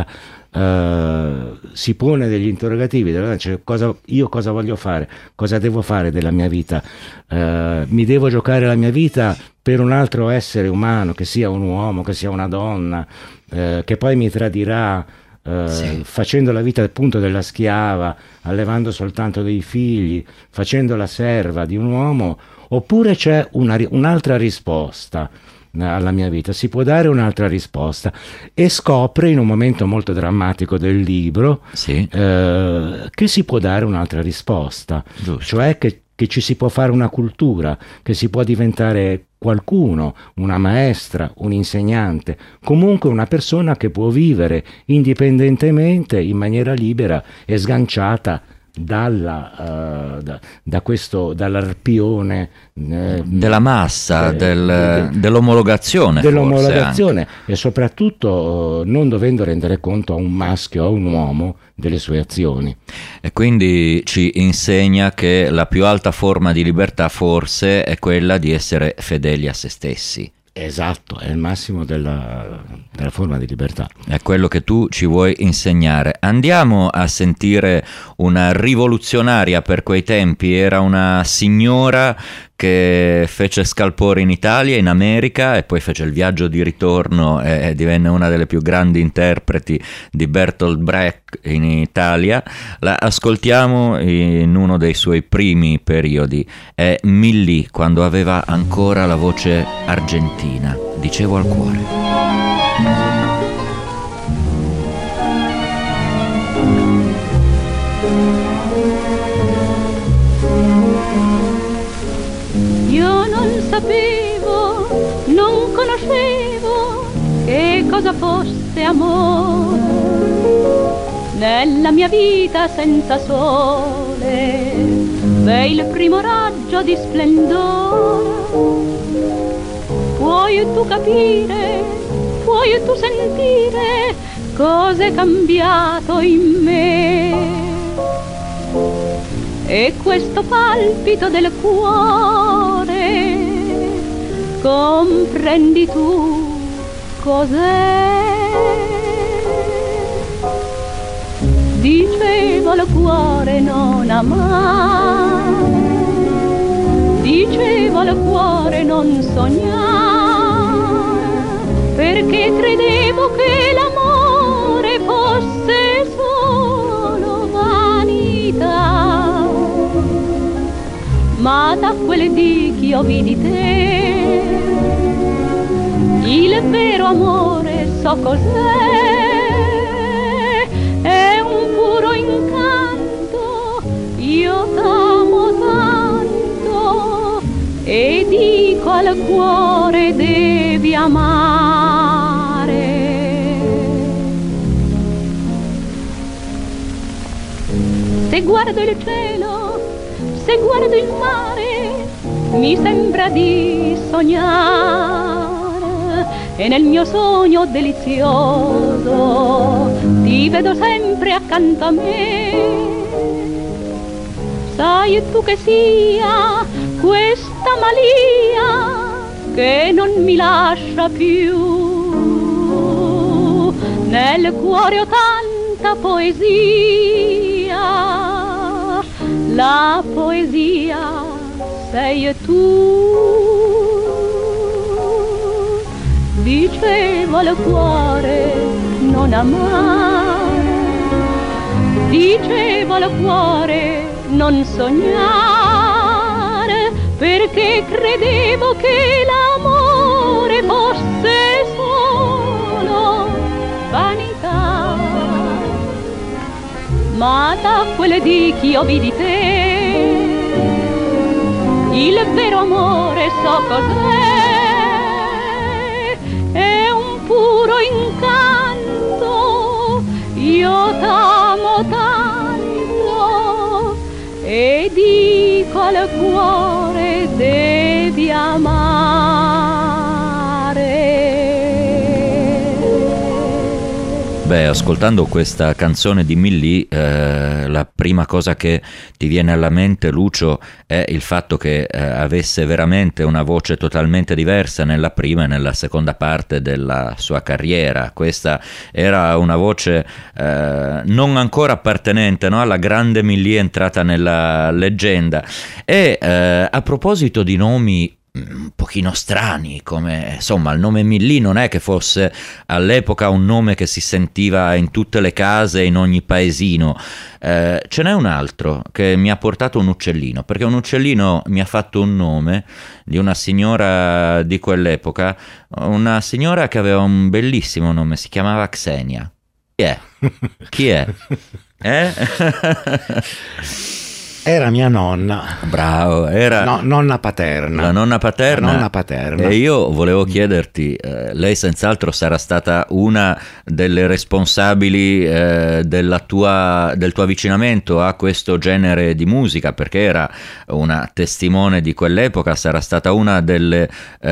Uh, si pone degli interrogativi, cioè, cosa, io cosa voglio fare, cosa devo fare della mia vita, uh, mi devo giocare la mia vita per un altro essere umano, che sia un uomo, che sia una donna, uh, che poi mi tradirà uh, sì. facendo la vita appunto della schiava, allevando soltanto dei figli, facendo la serva di un uomo, oppure c'è una, un'altra risposta alla mia vita, si può dare un'altra risposta, e scopre in un momento molto drammatico del libro sì. eh, che si può dare un'altra risposta, Giusto. cioè che, che ci si può fare una cultura, che si può diventare qualcuno, una maestra, un insegnante, comunque una persona che può vivere indipendentemente, in maniera libera e sganciata dalla, uh, da, da questo, dall'arpione eh, della massa, eh, del, de, dell'omologazione, dell'omologazione forse, e soprattutto uh, non dovendo rendere conto a un maschio o a un uomo delle sue azioni. E quindi ci insegna che la più alta forma di libertà forse è quella di essere fedeli a se stessi. Esatto, è il massimo della, della forma di libertà. È quello che tu ci vuoi insegnare. Andiamo a sentire una rivoluzionaria per quei tempi, era una signora che fece scalpore in Italia, in America, e poi fece il viaggio di ritorno e divenne una delle più grandi interpreti di Bertolt Brecht in Italia. La ascoltiamo in uno dei suoi primi periodi, è Milly, quando aveva ancora la voce argentina. Dicevo al cuore. Sapevo, non conoscevo che cosa fosse amore nella mia vita senza sole, v'è il primo raggio di splendore. Puoi tu capire, puoi tu sentire cos'è cambiato in me, e questo palpito del cuore comprendi tu cos'è? Dicevo al cuore non amare, dicevo al cuore non sognare, perché credevo che l'amore fosse solo vanità. Ma da quel dì che io vidi te, il vero amore so cos'è, è un puro incanto, io t'amo tanto e dico al cuore devi amare. Se guardo il cielo, se guardo il mare, mi sembra di sognare, e nel mio sogno delizioso ti vedo sempre accanto a me. Sai tu che sia questa malia che non mi lascia più, nel cuore ho tanta poesia, la poesia sei tu. Dicevo al cuore non amare, dicevo al cuore non sognare, perché credevo che l'amore fosse solo vanità. Ma da quel dì che io vidi te, il vero amore so cos'è, è un puro incanto, io t'amo tanto e dico al cuore devi amare. Beh, ascoltando questa canzone di Milly, eh, la prima cosa che ti viene alla mente, Lucio, è il fatto che eh, avesse veramente una voce totalmente diversa nella prima e nella seconda parte della sua carriera. Questa era una voce eh, non ancora appartenente, no, alla grande Milly entrata nella leggenda. E eh, a proposito di nomi un pochino strani, come insomma il nome Millì non è che fosse all'epoca un nome che si sentiva in tutte le case, in ogni paesino. Eh, ce n'è un altro che mi ha portato un uccellino, perché un uccellino mi ha fatto un nome di una signora di quell'epoca, una signora che aveva un bellissimo nome, si chiamava Xenia. Chi è? Chi è? Eh? Era mia nonna. Bravo, era no, nonna paterna. La nonna paterna. La nonna paterna. E io volevo chiederti, eh, lei senz'altro sarà stata una delle responsabili eh, della tua, del tuo avvicinamento a questo genere di musica, perché era una testimone di quell'epoca, sarà stata una delle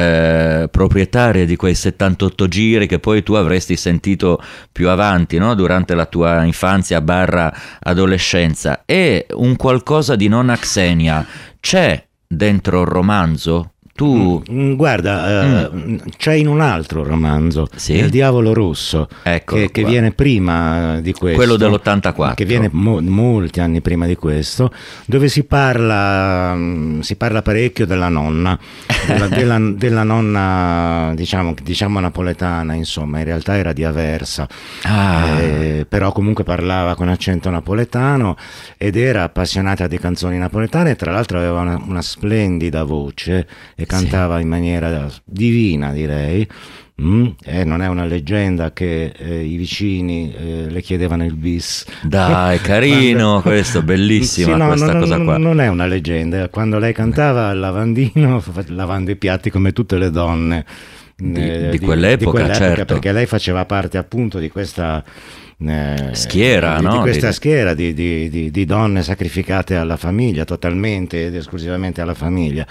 eh, proprietarie di quei settantotto giri che poi tu avresti sentito più avanti, no? Durante la tua infanzia barra adolescenza. E un qualcosa di nonna Xenia c'è dentro il romanzo? Tu mm, guarda, mm. Uh, c'è in un altro romanzo, sì? Il diavolo rosso, che, che viene prima di questo, quello dell'ottantaquattro, che viene mo- molti anni prima di questo, dove si parla um, si parla parecchio della nonna, della, della, della nonna diciamo, diciamo napoletana, insomma, in realtà era di Aversa, ah. eh, però comunque parlava con accento napoletano ed era appassionata di canzoni napoletane, tra l'altro aveva una, una splendida voce e cantava sì. in maniera divina, direi. Mm? Eh, non è una leggenda che eh, i vicini eh, le chiedevano il bis. Dai, carino questo, bellissima sì, no, questa no, cosa qua. Non è una leggenda. Quando lei cantava al lavandino, lavando i piatti come tutte le donne di, eh, di, di quell'epoca, di quell'epoca, certo, perché lei faceva parte appunto di questa Eh, schiera, di, no? di questa di... schiera di, di, di, di donne sacrificate alla famiglia, totalmente ed esclusivamente alla famiglia.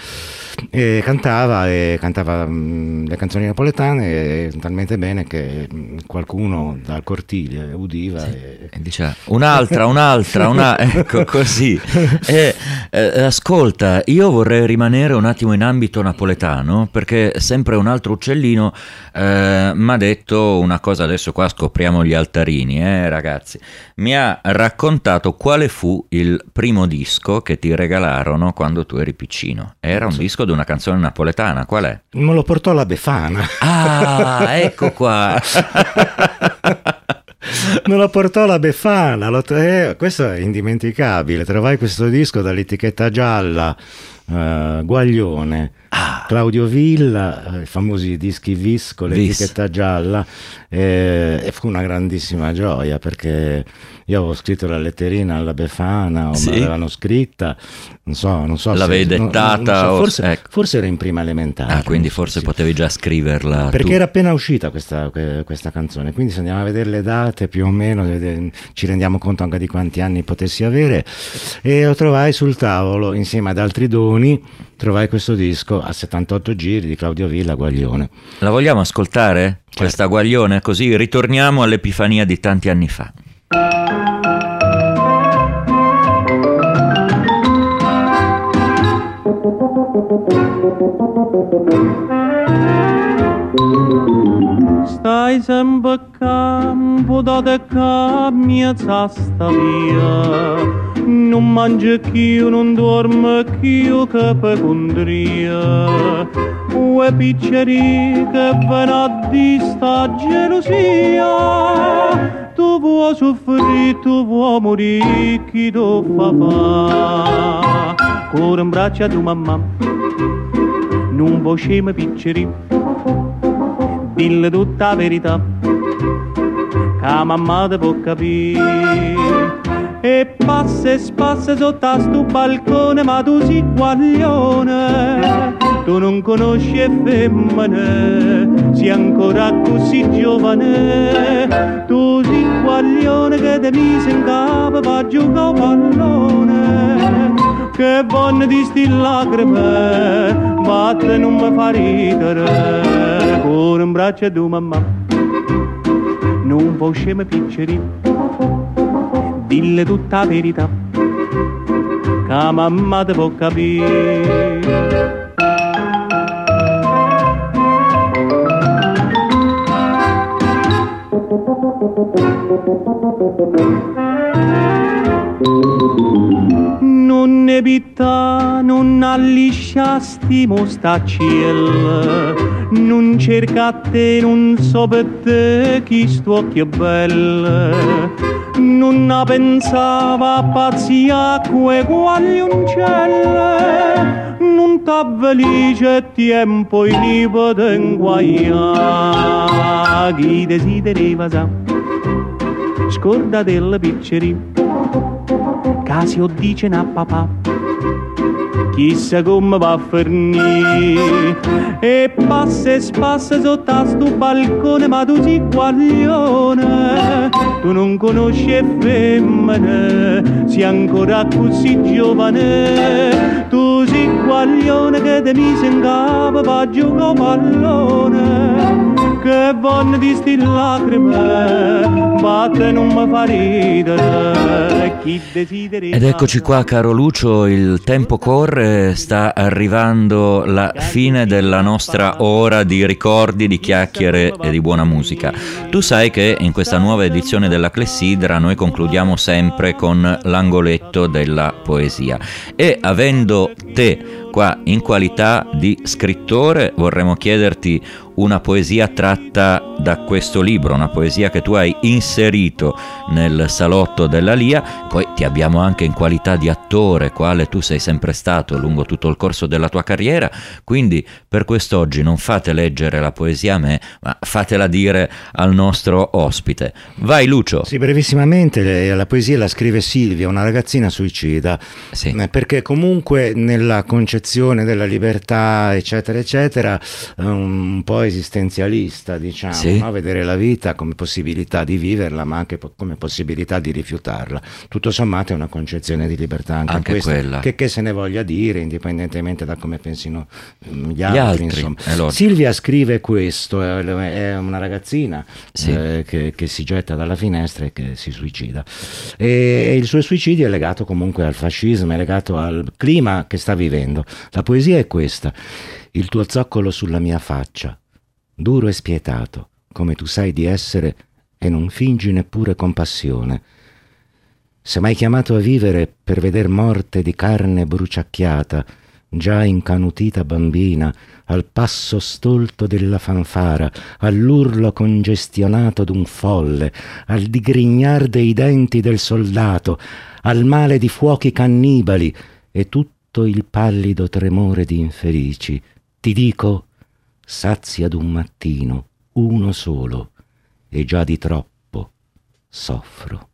E cantava e cantava mh, le canzoni napoletane e, talmente bene che mh, qualcuno dal cortile udiva sì. e... e diceva un'altra, un'altra, una... ecco così. E, eh, ascolta, io vorrei rimanere un attimo in ambito napoletano, perché sempre un altro uccellino eh, mi ha detto una cosa, adesso qua scopriamo gli altarini. Eh, ragazzi, mi ha raccontato quale fu il primo disco che ti regalarono quando tu eri piccino. Era un disco di una canzone napoletana, qual è? Me lo portò la Befana. Ah, ecco qua. Me lo portò la Befana, lo, eh, questo è indimenticabile. Trovai questo disco dall'etichetta gialla, uh, Guaglione, ah. Claudio Villa, i famosi dischi Vis con l'etichetta gialla, eh, e fu una grandissima gioia, perché io avevo scritto la letterina alla Befana, o sì. me l'avevano scritta, non so, non so l'avevi se, dettata, non, non so, o... forse, ecco. forse era in prima elementare. Ah, quindi forse sì. potevi già scriverla. Perché tu. era appena uscita questa, questa canzone, quindi se andiamo a vedere le date più o meno ci rendiamo conto anche di quanti anni potessi avere, e lo trovai sul tavolo insieme ad altri doni, trovai questo disco a settantotto giri di Claudio Villa, Guaglione. La vogliamo ascoltare? Certo. Questa Guaglione, così ritorniamo all'Epifania di tanti anni fa. Stai sempre a campo da te cambia sta via, non mangia più, non dorme più, che pecondria, ue picceri che venà di sta gelosia, tu vuoi soffrire, tu vuoi morire, chi tu fa fa, cuore in braccia a tua mamma, non vuoi scema picceri, dille tutta la verità, che la mamma te può capire. E passa e spassa sotto a sto balcone, ma tu sei guaglione, tu non conosci le femmine, sei ancora così giovane, tu sei guaglione che ti mise in capo per giocare a pallone, che buone di sti lacrime, ma te non mi fa ridere, cuore in braccio a tua mamma, non può scema picceri, dille tutta la verità, che la mamma te può capire. Non ne verità non allisciasti mostacciel, non cercate, non so per te chi sto occhio bello, non la pensava pazzi acque quali uncelle, non t'avvelice tempo in nipote inguaia, chi desideriva sa, scorda della picceria, Casio dice a papà, chissà come va a finire, e passa e spassa sotto sto balcone, ma tu sei guaglione, tu non conosci femmine, sei ancora così giovane, tu sei guaglione che ti mise in capo per giocare pallone, che vanno di sti lacrime, batte non mi fa ridere, chi desideri. Ed eccoci qua, caro Lucio, il tempo corre, sta arrivando la fine della nostra ora di ricordi, di chiacchiere e di buona musica. Tu sai che in questa nuova edizione della Clessidra noi concludiamo sempre con l'angoletto della poesia, e avendo te qua in qualità di scrittore vorremmo chiederti una poesia tratta da questo libro, una poesia che tu hai inserito nel salotto della Lia. Poi ti abbiamo anche in qualità di attore, quale tu sei sempre stato lungo tutto il corso della tua carriera, quindi per quest'oggi non fate leggere la poesia a me, ma fatela dire al nostro ospite. Vai Lucio. Sì, brevissimamente, la poesia la scrive Silvia, una ragazzina suicida, sì. Perché comunque nella concezione della libertà eccetera eccetera, un po' esistenzialista, diciamo, sì. No? Vedere la vita come possibilità di viverla, ma anche po- come possibilità di rifiutarla. Tutto sommato è una concezione di libertà anche, anche questa, quella. Che, che se ne voglia dire, indipendentemente da come pensino gli gli altri. altri Insomma. Allora. Silvia scrive questo, è, è una ragazzina sì. eh, che, che si getta dalla finestra e che si suicida. E, e il suo suicidio è legato comunque al fascismo, è legato al clima che sta vivendo. La poesia è questa: il tuo zoccolo sulla mia faccia, duro e spietato, come tu sai di essere, e non fingi neppure compassione. Se m'hai chiamato a vivere per veder morte di carne bruciacchiata, già incanutita bambina, al passo stolto della fanfara, all'urlo congestionato d'un folle, al digrignar dei denti del soldato, al male di fuochi cannibali e tutto il pallido tremore di infelici, ti dico: sazia d'un mattino, uno solo, e già di troppo soffro.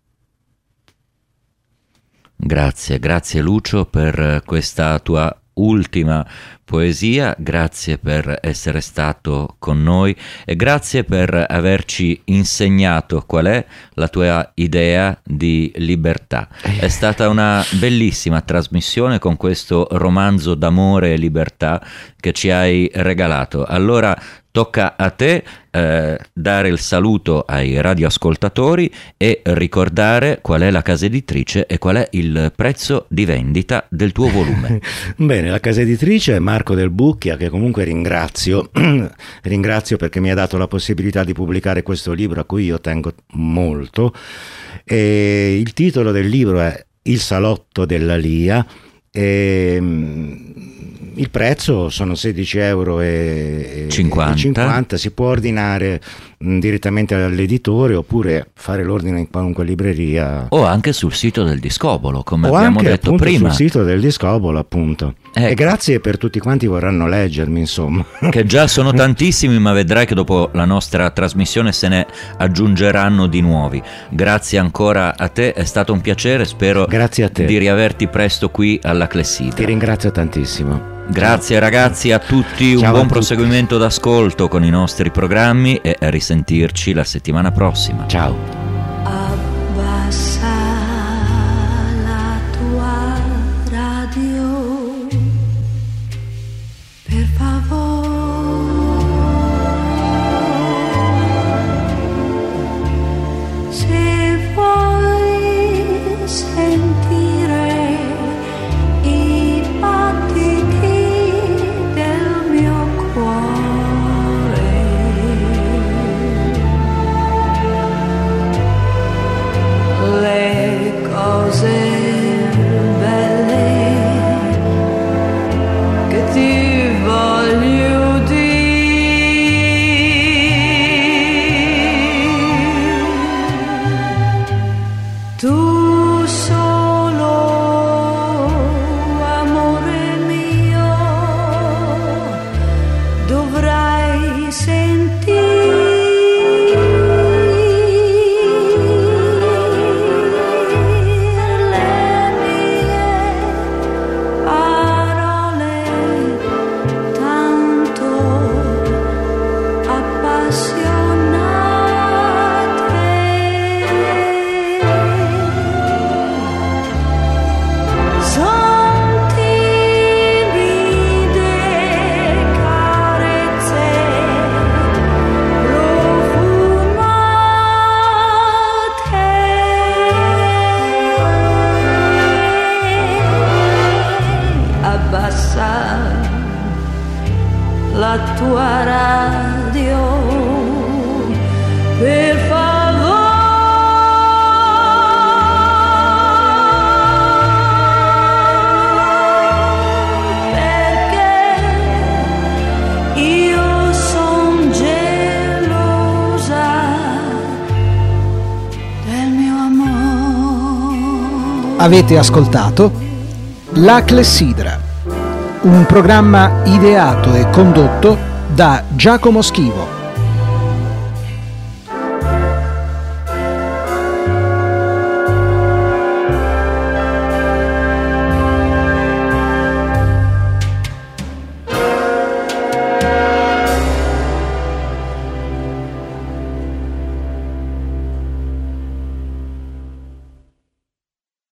Grazie, grazie Lucio per questa tua ultima poesia, grazie per essere stato con noi e grazie per averci insegnato qual è la tua idea di libertà. È stata una bellissima trasmissione con questo romanzo d'amore e libertà che ci hai regalato. Allora tocca a te eh, dare il saluto ai radioascoltatori e ricordare qual è la casa editrice e qual è il prezzo di vendita del tuo volume. Bene, la casa editrice è Marco Del Bucchia, che comunque ringrazio, ringrazio perché mi ha dato la possibilità di pubblicare questo libro a cui io tengo molto. E il titolo del libro è Il salotto della Lia. E il prezzo sono sedici euro e cinquanta. cinquanta, si può ordinare mh, direttamente all'editore oppure fare l'ordine in qualunque libreria o anche sul sito del Discobolo, come o abbiamo anche, detto appunto, prima, sul sito del Discobolo, appunto. Ecco. E grazie per tutti quanti vorranno leggermi, insomma, che già sono tantissimi, ma vedrai che dopo la nostra trasmissione se ne aggiungeranno di nuovi. Grazie ancora a te, è stato un piacere, spero grazie a te. di riaverti presto qui alla Clessidra. Ti ringrazio tantissimo. Grazie ragazzi, a tutti un Ciao buon a tutti. proseguimento d'ascolto con i nostri programmi e a risentirci la settimana prossima. Ciao. Abbassa la tua radio, per favore. Se vuoi sentire i battiti del mio cuore, le cose belle La tua radio, per favore, perché io son gelosa del mio amore. Avete ascoltato La Clessidra, un programma ideato e condotto da Giacomo Schivo.